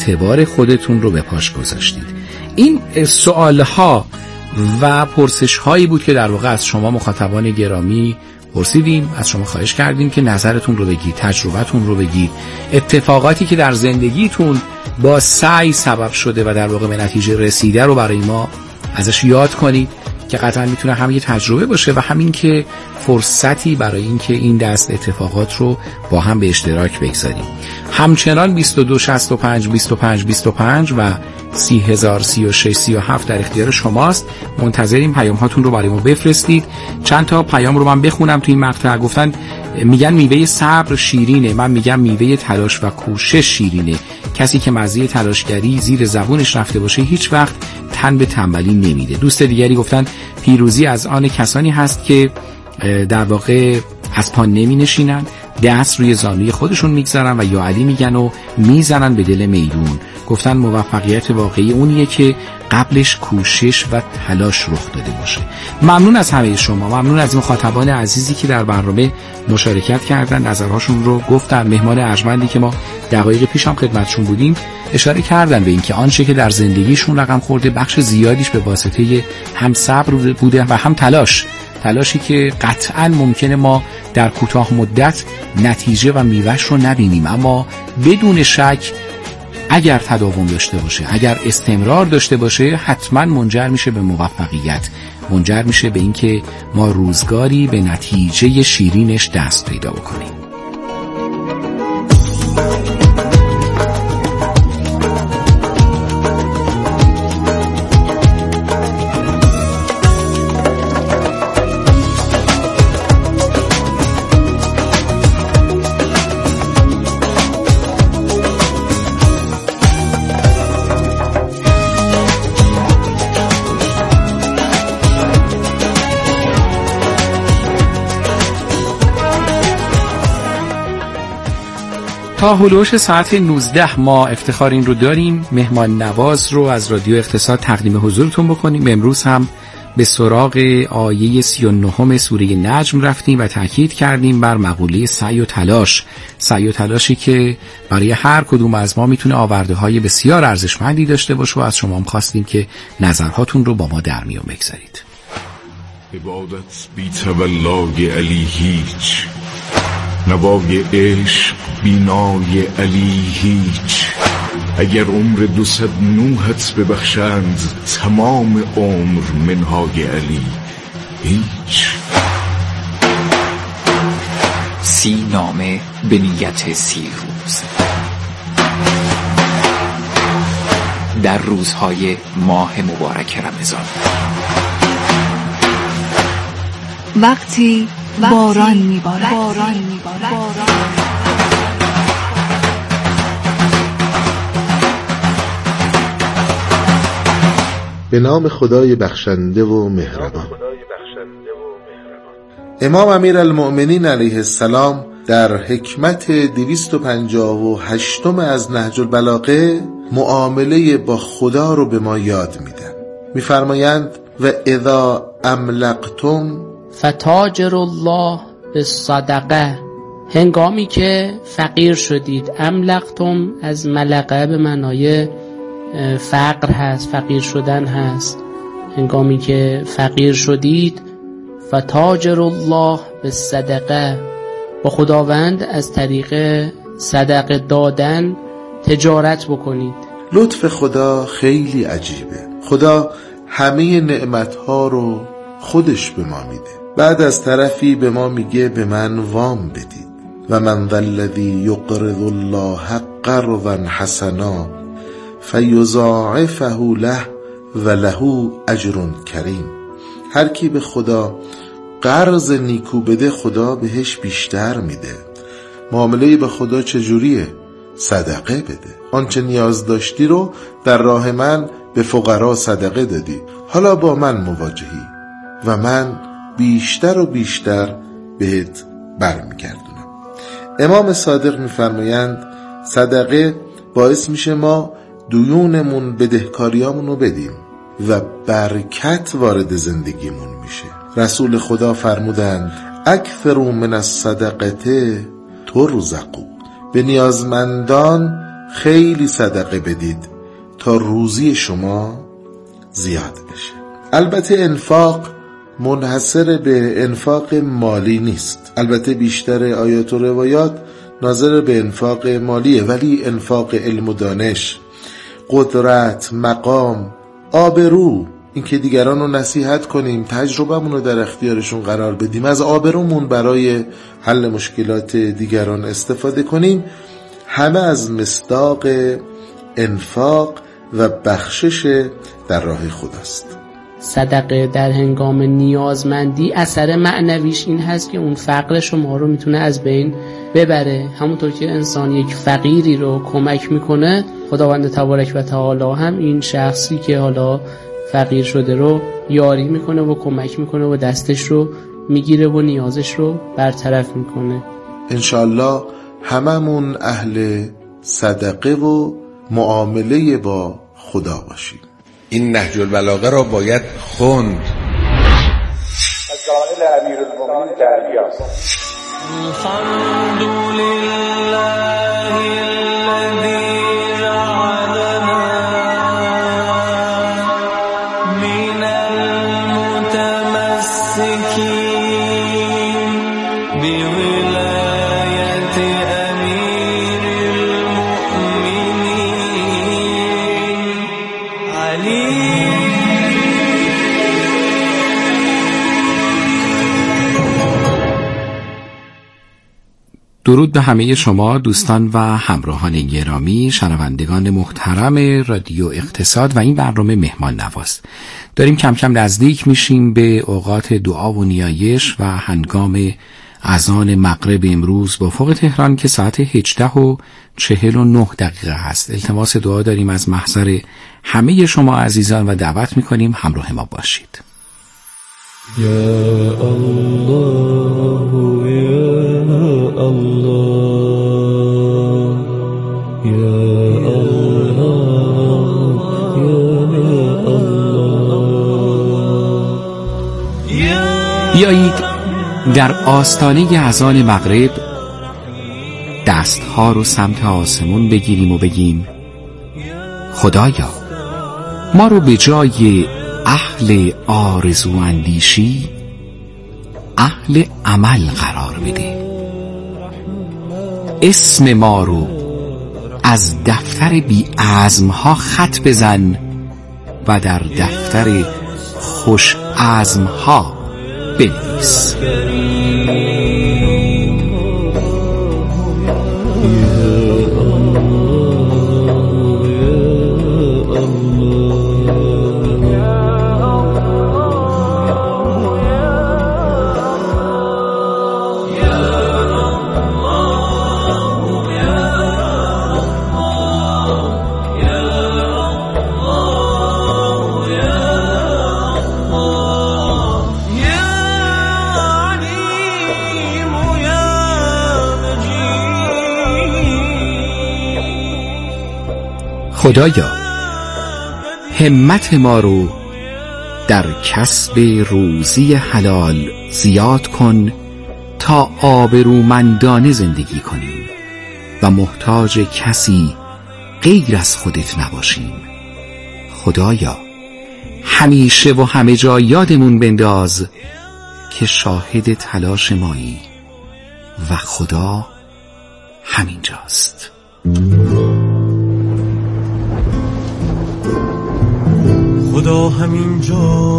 اعتبار خودتون رو به پاش گذاشتید. این سوالها و پرسش هایی بود که در واقع از شما مخاطبان گرامی پرسیدیم، از شما خواهش کردیم که نظرتون رو بگید، تجربتون رو بگید، اتفاقاتی که در زندگیتون با سعی سبب شده و در واقع به نتیجه رسیده رو برای ما ازش یاد کنید که قطعا میتونه هم یه تجربه باشه و همین که فرصتی برای این که این دست اتفاقات رو با هم به اشتراک بگذاریم. همچنان 22 65 25 25 و 30,000 36 37 در اختیار شماست. منتظریم پیام هاتون رو برای ما بفرستید. چند تا پیام رو من بخونم تو این مقطع. گفتن میگن میوه صبر شیرینه، من میگم میوه تلاش و کوشش شیرینه. کسی که مزه تلاشگری زیر زبونش رفته باشه هیچ وقت تن به تنبلی نمیده. دوست دیگری گفتن پیروزی از آن کسانی هست که در واقع از پا نمی نشینن، دست روی زانوی خودشون میگذارن و یا علی میگن و میزنن به دل میدون. گفتن موفقیت واقعی اونیه که قبلش کوشش و تلاش رخ داده باشه. ممنون از همه شما، ممنون از مخاطبان عزیزی که در برنامه مشارکت کردن، نظرهاشون رو گفتن. مهمان ارجمندی که ما دقایق پیش هم خدمتشون بودیم اشاره کردن به این که آنچه که در زندگیشون رقم خورده بخش زیادیش به واسطه هم صبر بوده و هم تلاشی که قطعاً ممکنه ما در کوتاه مدت نتیجه و میوه‌اش رو نبینیم، اما بدون شک اگر تداوم داشته باشه، اگر استمرار داشته باشه، حتما منجر میشه به موفقیت، منجر میشه به اینکه ما روزگاری به نتیجه شیرینش دست پیدا بکنیم. تا هلوش ساعت 19 ما افتخار این رو داریم مهمان نواز رو از رادیو اقتصاد تقدیم حضورتون بکنیم. امروز هم به سراغ آیه 39 سوره نجم رفتیم و تاکید کردیم بر مقوله سعی و تلاشی که برای هر کدوم از ما میتونه آورده های بسیار ارزشمندی داشته باشه و از شما هم خواستیم که نظرهاتون رو با ما در میون بگذارید. عبادت بی تولای علی هیچ، نوای عشق بینای علی هیچ. اگر عمر 200 نوحت ببخشند، تمام عمر منهای علی هیچ. 30 نامه به نیت 30 روز در روزهای ماه مبارک رمضان. وقتی باران میبارد. به نام خدای بخشنده و مهربان. امام امیرالمؤمنین علیه السلام در حکمت 258 از نهج البلاغه معامله با خدا رو به ما یاد میدن. میفرمایند و اذا املقتم فتاجر الله بالصدقه، هنگامی که فقیر شدید. املقتم از ملقه به معنای فقر هست، فقیر شدن هست. هنگامی که فقیر شدید فتاجر الله بالصدقه، با خداوند از طریق صدقه دادن تجارت بکنید. لطف خدا خیلی عجیبه. خدا همه نعمتها رو خودش به ما میده، بعد از طرفی به ما میگه به من وام بدید. و من ذا الذی یقرض الله قرضا حسنا فیضاعفه له و له اجر کریم. هر کی به خدا قرض نیکو بده خدا بهش بیشتر میده. معامله به خدا چجوریه؟ صدقه بده. آنچه نیاز داشتی رو در راه من به فقرا صدقه دادی، حالا با من مواجهی و من بیشتر و بیشتر بهت برمیگردونم. امام صادق میفرمایند صدقه باعث میشه ما دیونمون بدهکاریامون رو بدیم و برکت وارد زندگیمون میشه. رسول خدا فرمودند اکثروا من الصدقه ترزقوا، به نیازمندان خیلی صدقه بدید تا روزی شما زیاد بشه. البته انفاق منحصر به انفاق مالی نیست. البته بیشتر آیات و روایات ناظر به انفاق مالیه، ولی انفاق علم و دانش، قدرت، مقام، آبرو، این که دیگران رو نصیحت کنیم، تجربه‌مون رو در اختیارشون قرار بدیم، از آبرومون برای حل مشکلات دیگران استفاده کنیم، همه از مصداق انفاق و بخشش در راه خداست. صدقه در هنگام نیازمندی اثر معنویش این هست که اون فقر شما رو میتونه از بین ببره. همونطور که انسان یک فقیری رو کمک میکنه، خداوند تبارک و تعالی هم این شخصی که حالا فقیر شده رو یاری میکنه و کمک میکنه و دستش رو میگیره و نیازش رو برطرف میکنه. انشالله هممون اهل صدقه و معامله با خدا باشیم. این نهج البلاغه را باید خوند. مسائل امیرالمومنین تعبیه است. الحمدلله الذی جعلنا من المتمسکین بولایت امیرالمومنین علی. درود به همه شما دوستان و همراهان گرامی، شنوندگان محترم رادیو اقتصاد و این برنامه مهمان نواز. داریم کم کم نزدیک میشیم به اوقات دعا و نیایش و هنگام اذان مغرب امروز با فوق تهران که ساعت 18:49 هست. التماس دعا داریم از محضر همه شما عزیزان و دعوت میکنیم همراه ما باشید. یا الله یا الله یا الله یا الله. بیایید در آستانه اذان مغرب دستها رو سمت آسمون بگیریم و بگیم خدایا ما رو به جای اهل آرزو اندیشی اهل عمل قرار بده. اسم ما رو از دفتر بی عزمها خط بزن و در دفتر خوش عزمها بنویس. خدایا همت ما رو در کسب روزی حلال زیاد کن تا آبرومندانه زندگی کنیم و محتاج کسی غیر از خودت نباشیم. خدایا همیشه و همه جا یادمون بنداز که شاهد تلاش مایی و خدا همینجاست. خدا همینجاست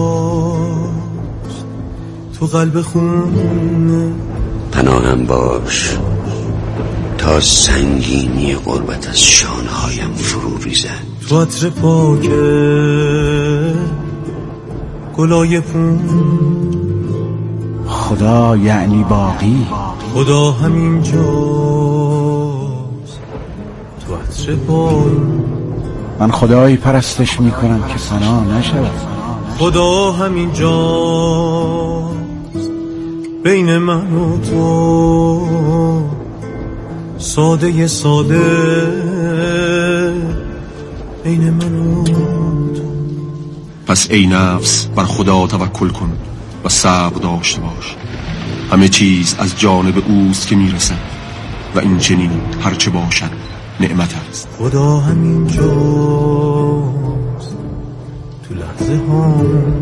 تو قلب خون، پناهم باش تا سنگینی غربت از شانهایم فرو ریزد. تو عطر پاک گلای پون، خدا یعنی باقی. خدا همینجاست تو عطر پاک. من خدایی پرستش میکنم که فنا نشود. خدا همینجاست بین من و تو، ساده ساده بین من و تو. پس ای نفس بر خدا توکل کن و صبر داشته باش. همه چیز از جانب اوست که میرسد و این چنین هرچه باشد نعمت است. خدا همین جاست تو لحظه ها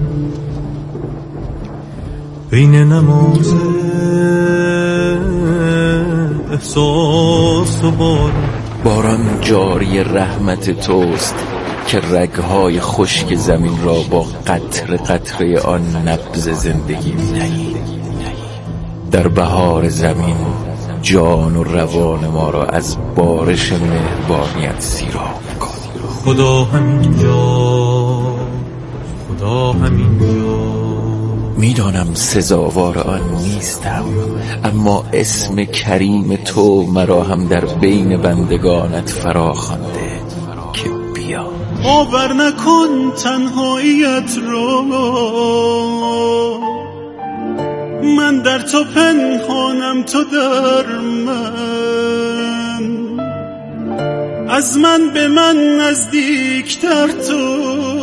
بین نماز احساس و باران جاری رحمت توست که رگهای خشک زمین را با قطره قطره آن نبض زندگی می‌دهی. در بهار زمین جان و روان ما را از بارش مهربانیت سیراب کن. خدا همین جا، خدا همین جا. میدانم سزاوار آن نیستم، اما اسم کریم تو مرا هم در بین بندگانت فرا خوانده که بیا. باور نکن تنهاییت را، من در تو پنهانم تو در من، از من به من نزدیکتر تو،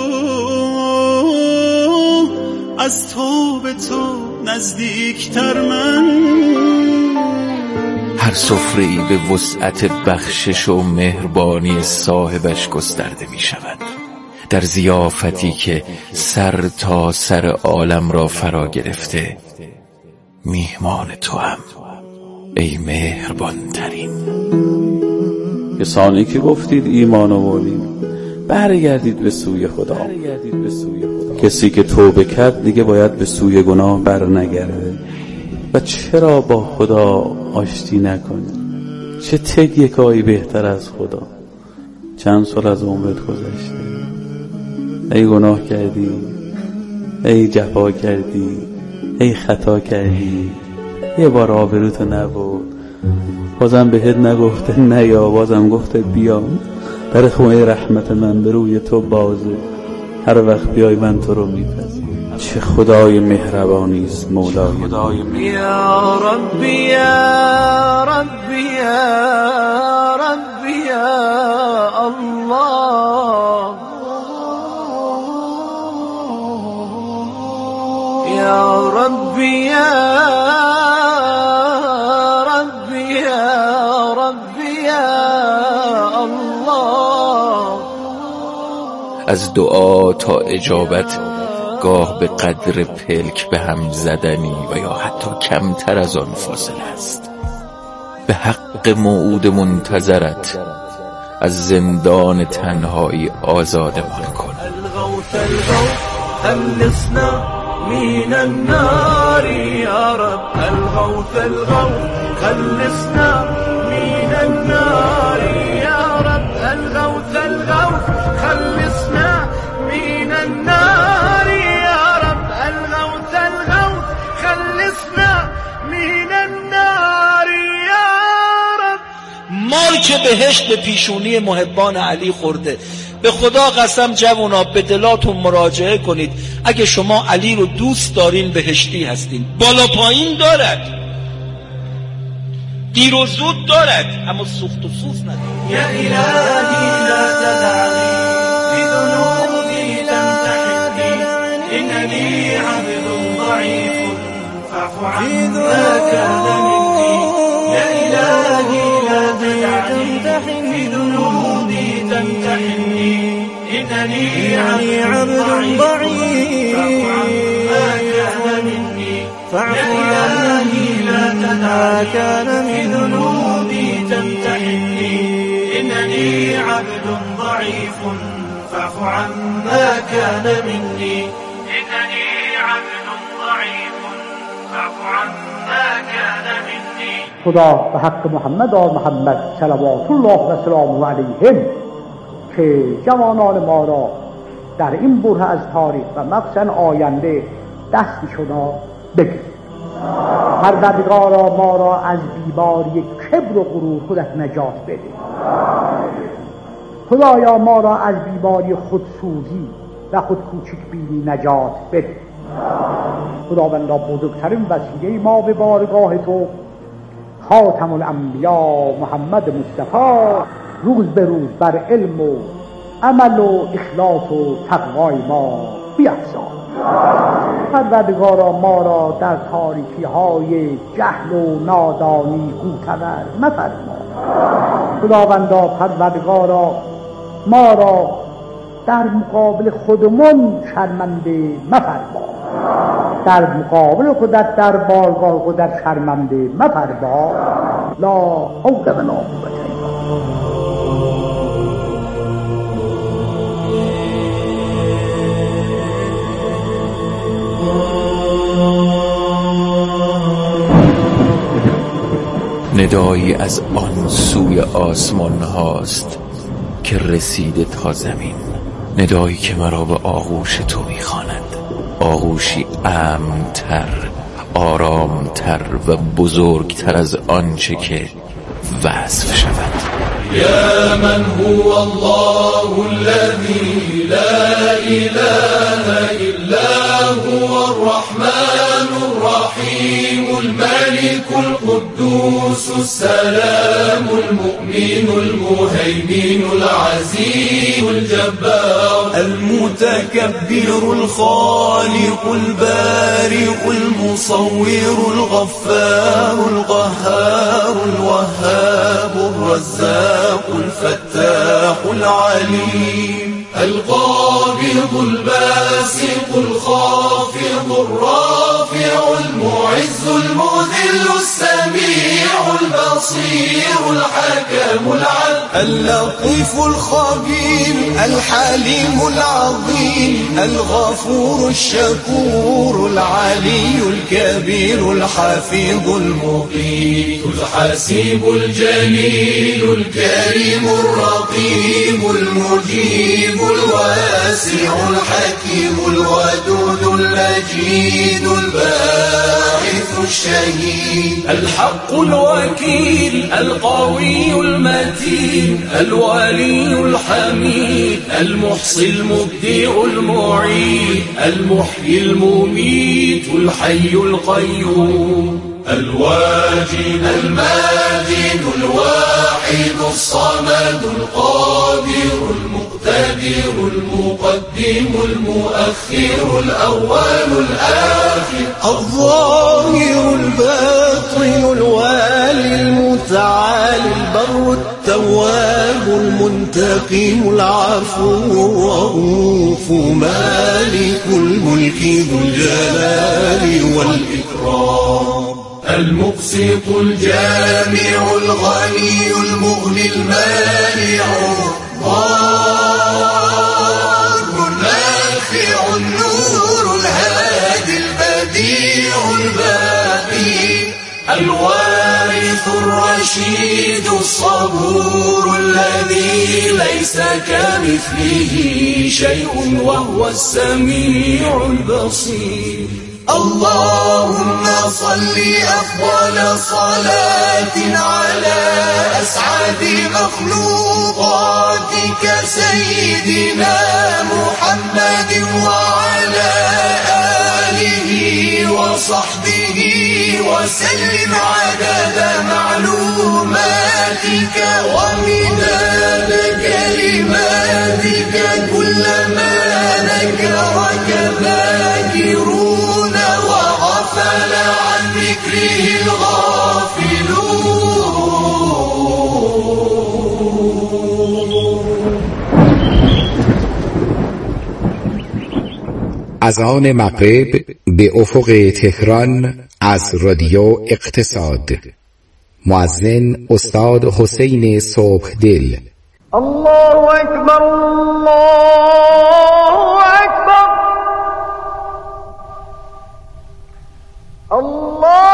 از تو به تو نزدیکتر من. هر سفره‌ای به وسعت بخشش و مهربانی صاحبش گسترده می شود. در ضیافتی که سر تا سر عالم را فرا گرفته میهمان تو هم ای مهربان ترین. کسانی که گفتید ایمان آوردیم برگردید به سوی خدا. کسی که توبه کرد دیگه باید به سوی گناه بر نگرده. و چرا با خدا آشتی نکنی؟ چه تگ یکایی بهتر از خدا؟ چند سال از عمرت گذشته، ای گناه کردی، ای جفا کردی، ای خطا کردی، یه بار آبروتو نبرد، بازم بهت نگفته نیا، بازم گفته بیا. در خونه رحمت من به روی تو بازه، هر وقت بیای من تو رو میپذیرم. چه خدای مهربانی است مولای من. یا ربی یا ربی یا ربی یا الله، یا ربی یا ربی یا ربی یا الله. از دعا تا اجابت گاه به قدر پلک به هم زدنی و یا حتی کمتر از آن فاصله است. به حق موعود منتظرت از زندان تنهایی آزادمان کن. الغوث الغوث خلصنا من النار یا رب، الغوث الغوث خلصنا من النار یا رب، الغوث الغوث خلصنا من النار یا رب، الغوث الغوث خلصنا من النار یا رب. مال که بهشت به پیشونی محبان علی خورده. به خدا قسم جوونا به دلاتون مراجعه کنید، اگه شما علی رو دوست دارین بهشتی هستین. بالا پایین دارد، دیر و زود دارد، اما سوخت و سوز ندارد. یا الهی لا تدعنی فی ذنوبی تمتحنی، اننی عبد ضعیف فاعف عما کان منی. یا الهی لا تدعنی فی ذنوبی تمتحنی، اننی عبد ضعیف فاعف عما كان مني. يا إلهي لا تدعني في ذنوبي تمتحني، إنني عبد ضعيف فاعف عما كان مني، إنني عبد ضعيف فاعف عما كان مني. خدا به حق محمد و محمد صلوات الله و سلامه علیهم که جوانان ما را در این بره از تاریخ و مخصوصا آینده دستی شما بگیر. پروردگارا ما را از بیماری کبر و غرور خودت نجات بده. خدایا ما را از بیماری خودسوزی و خودکوچک بینی نجات بده. خداوندا بزرگترین وسیله ما به بارگاه تو خاتم الانبیا محمد مصطفی روز به روز بر علم و عمل و اخلاص و تقوای ما بیفزای. پروردگارا ما را در تاریکی های جهل و نادانی گوتور مفرما. خداوندا پروردگارا ما را در مقابل خودمون شرمنده مفرما، در مقابل خودت در بارگاه خودت شرمنده مفرما. لا حول ولا قوة الا ندایی از آن سوی آسمان هاست که رسیده تا زمین، ندایی که مرا به آغوش تو میخواند، آغوشی امن‌تر، آرامتر و بزرگتر از آنچه که وصف شود. یا من هو الله الذی لا اله الا هو الرحمن الرحیم الملك القدوس السلام المؤمن المهيمن العزيز الجبار المتكبر الخالق البارئ المصور الغفار القهار الوهاب الرزاق الفتاح العليم القابض الباسط الخافض الرافع المعز المذل السميع البصير الحكم العدل اللطيف الخبير الحليم العظيم الغفور الشكور العلي الكبير الحفيظ المقيت الحسيب الجليل الكريم الرقيب المجيب الواسع الحكيم الودود المجيد الباعث الشهيد الحق الوكيل القوي المتين الولي الحميد المحصي المبدع المعيد المحيي المميت الحي القيوم الواجد الماجد الواحد الصمد القادر المقتدر المقدم المؤخر الأول الآخر الظاهر الباطن الوالي المتعالي البر التواب المنتقم العفو الرؤوف مالك الملك ذو الجلال والإكرام المقسط الجامع الغني المغني المانع الضار النافع النور الهادي البديع الباقي الوارث الرشيد الصبور الذي ليس كمثله شيء وهو السميع البصير اللهم صل أفضل صلاة على أسعد مخلوقاتك سيدنا محمد وعلى آله وصحبه وسلم عدد معلوماتك ومداد كلماتك كلما ذكرك ذاكرون وغفل عن ذكره الغافلون. اذان مغرب به افق تهران از رادیو اقتصاد. مؤذن استاد حسین صبحدل. الله اکبر الله اکبر الله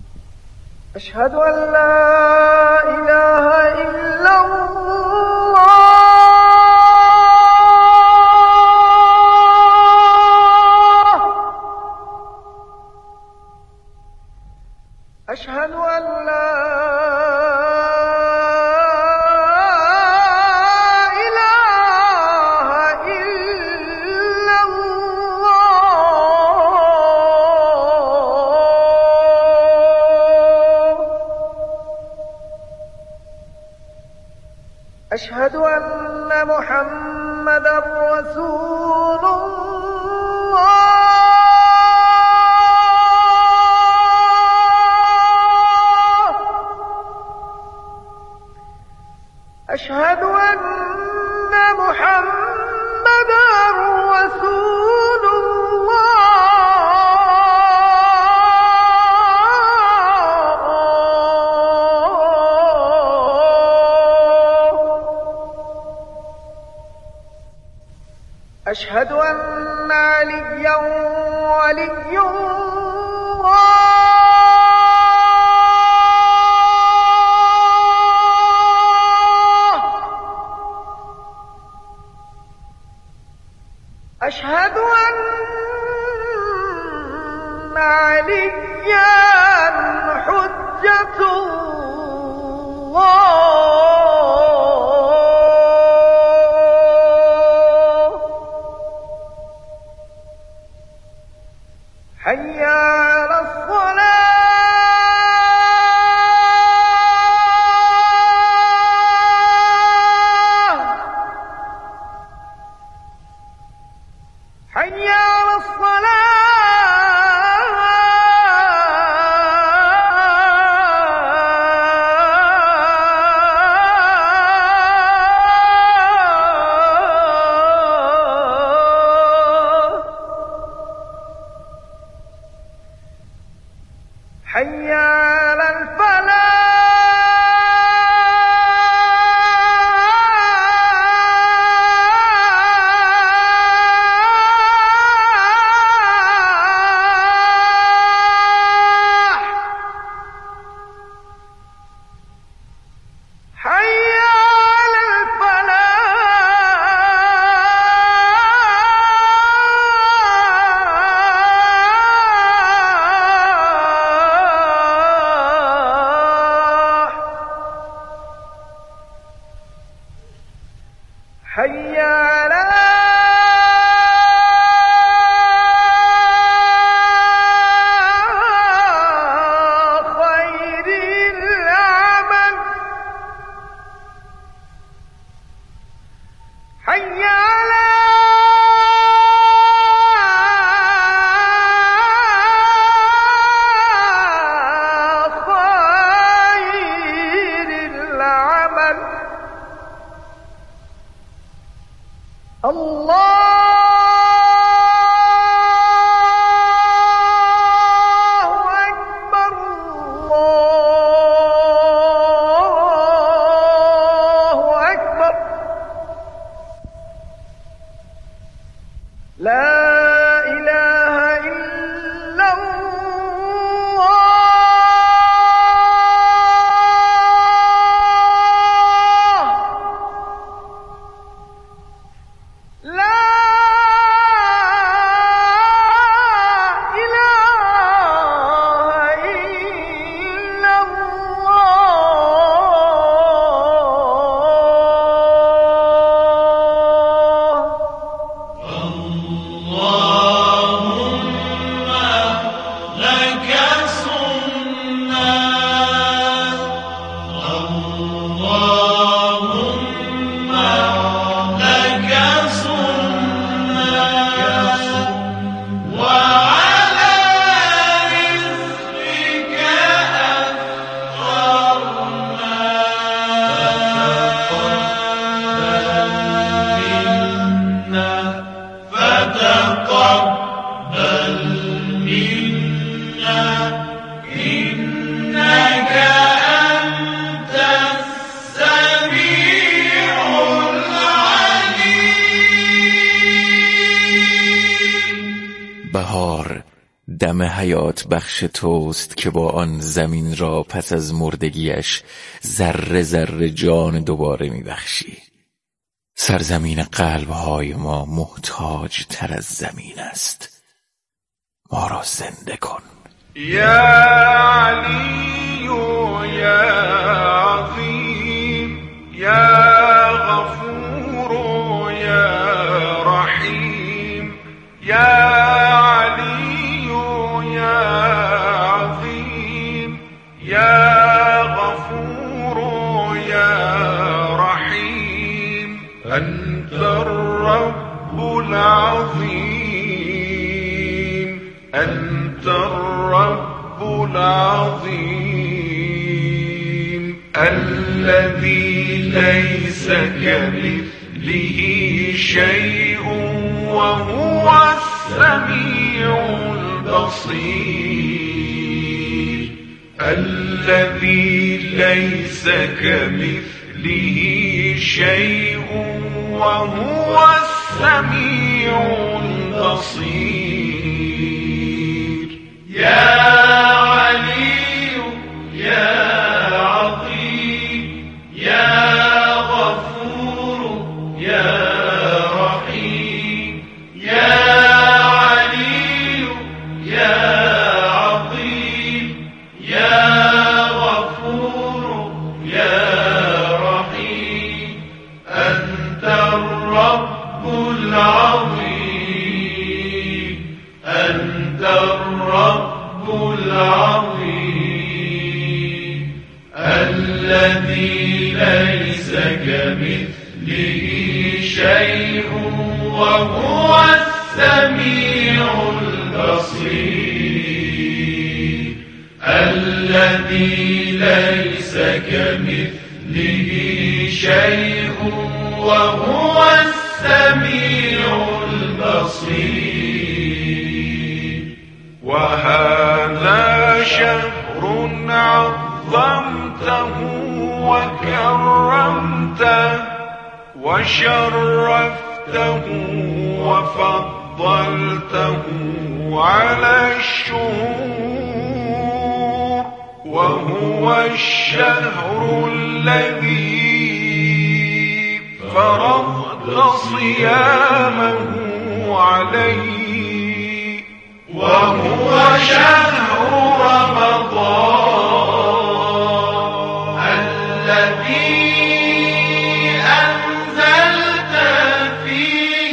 أشهد أن لا إله إلا الله أشهد أن محمد رسول الله أشهد أن محمد رسول أشهد أن عليا ولي الله أشهد أن عليا حجة الله حي على الصلاة حي على الصلاة حي على الفلاح حي على الفلاح حي على خير العمل حي على خير العمل الله أكبر الله أكبر لا إله إلا الله لا إله إلا بهار دم حیات بخش توست که با آن زمین را پس از مردگیش ذره ذره جان دوباره میبخشی. سرزمین قلبهای ما محتاج تر از زمین است. ما را زنده کن. یا علی یا عظیم یا غفور یا رحیم یا يا غفور يا رحيم أنت الرب العظيم أنت الرب العظيم الذي ليس كمثله شيء وهو السميع البصير الذي ليس كمثله شيء وهو السميع البصير يا علي يا عظيم يا غفور يا رحيم يا علي يا عظيم يا غفور يا رحيم أنت الرب العظيم أنت الرب العظيم الذي ليس كمثله شيء وهو السميع البصير الذي ليس كمثله شيء وهو السميع البصير وهذا شهر عظمته وكرمته وشرفته وفضلته على الشهور وهو الشهر الذي فرضت صيامه عليه وهو شهر رمضان الذي أنزلت فيه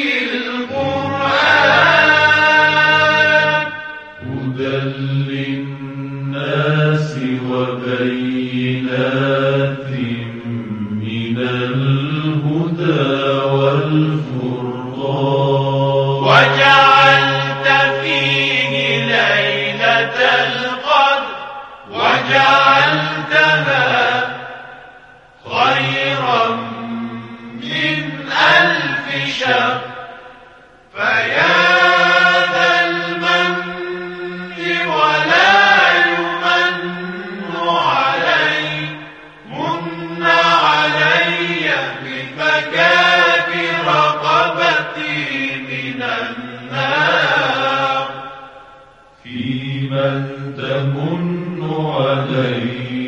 القرآن هدى للناس وبينات من الهدى والفرقان وجعلت فيه ليلة القدر وجعلتها خيرا من 1000 شهر فيا ذا المن ولا يمن علي من علي بفكاك رقبتي من النار في من تمن علي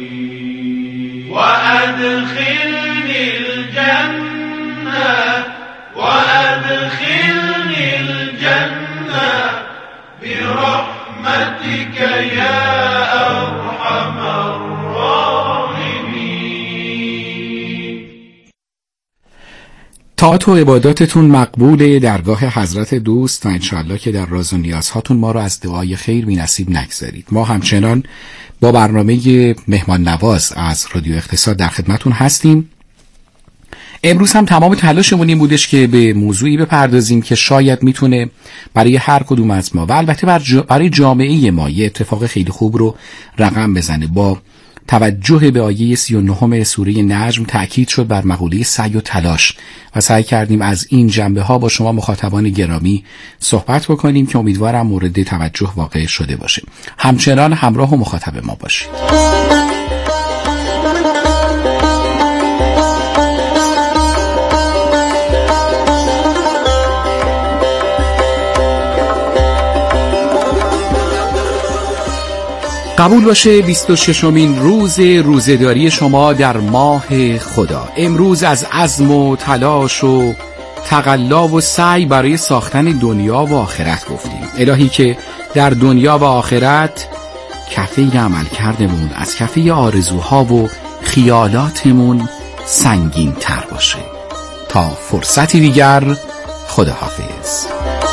وأدخلني الجنة وأدخلني الجنة برحمتك يا أرحم الراحمين. طاعت و عباداتتون مقبول درگاه حضرت دوست و انشاءالله که در راز و نیازهاتون ما رو از دعای خیر بی نصیب نگذارید. ما همچنان با برنامه مهمان نواز از رادیو اقتصاد در خدمتون هستیم. امروز هم تمام تلاشمون این بودش که به موضوعی بپردازیم که شاید میتونه برای هر کدوم از ما و البته برای جامعه ما یه اتفاق خیلی خوب رو رقم بزنه. با توجه به آیه 39 سوره نجم تأکید شد بر مقوله سعی و تلاش و سعی کردیم از این جنبه ها با شما مخاطبان گرامی صحبت بکنیم که امیدوارم مورد توجه واقع شده باشه. همچنان همراه و مخاطب ما باشید. قبول باشه 26مین روز روزه‌داری شما در ماه خدا. امروز از عزم و تلاش و تقلا و سعی برای ساختن دنیا و آخرت گفتیم. الهی که در دنیا و آخرت کفه عمل کردمون از کفه آرزوها و خیالاتمون سنگین تر باشه. تا فرصتی دیگر، خداحافظ.